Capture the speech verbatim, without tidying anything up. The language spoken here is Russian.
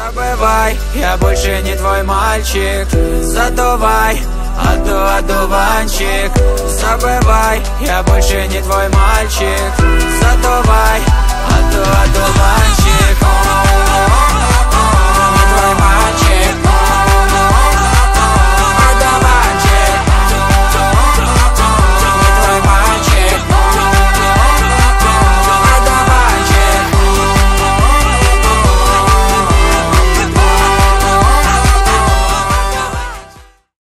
Забывай, я больше не твой мальчик. Задувай, аду, одуванчик. Забывай, я больше не твой мальчик. Задувай, аду, одуванчик.